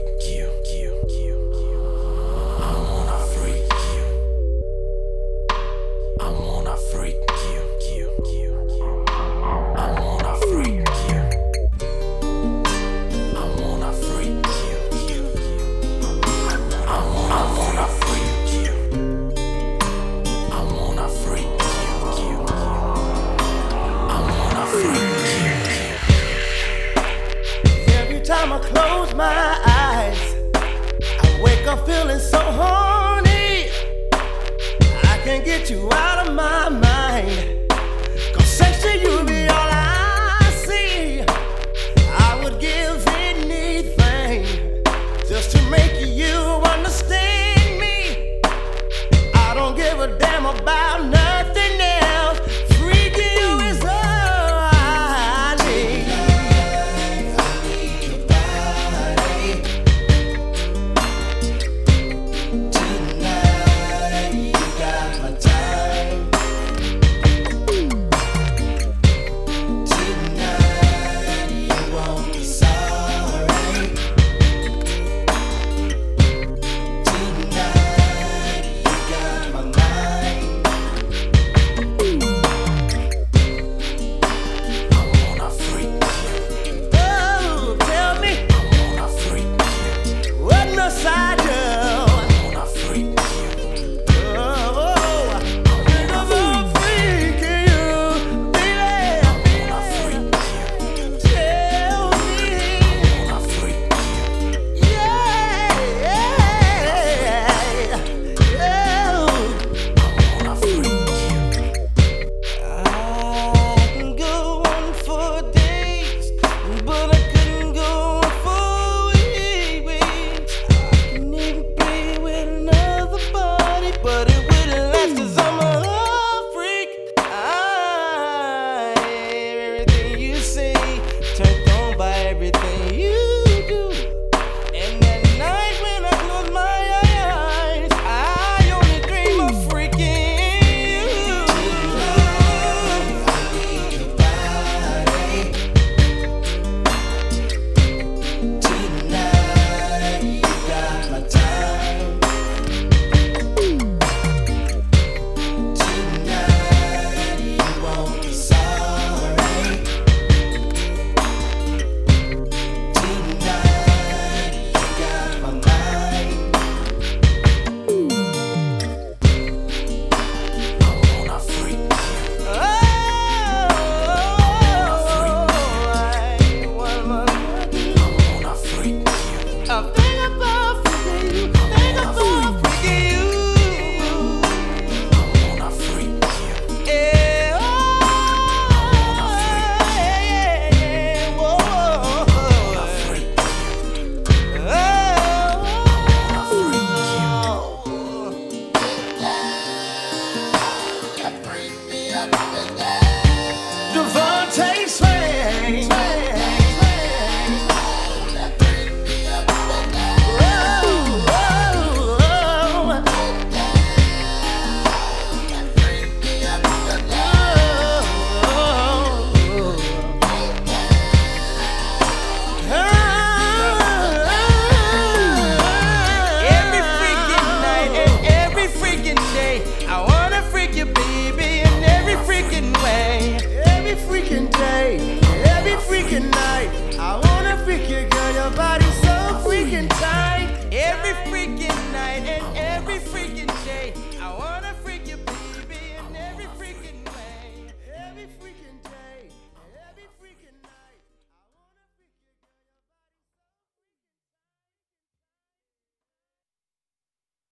you. I wanna freak you. I wanna freak you. I wanna freak you. I wanna freak you. I wanna freak you. I wanna freak you. I wanna freak you. Every time I close my eyes, I wake up feeling so horny. I can't get you out of my mind, 'cause sex to you be all I see. I would give anything just to make you understand me. I don't give a damn about nothing else. Freaking you is all I need. Every freaking night, I wanna freak you, girl. Your body's so freaking tight. Every freaking night and every freaking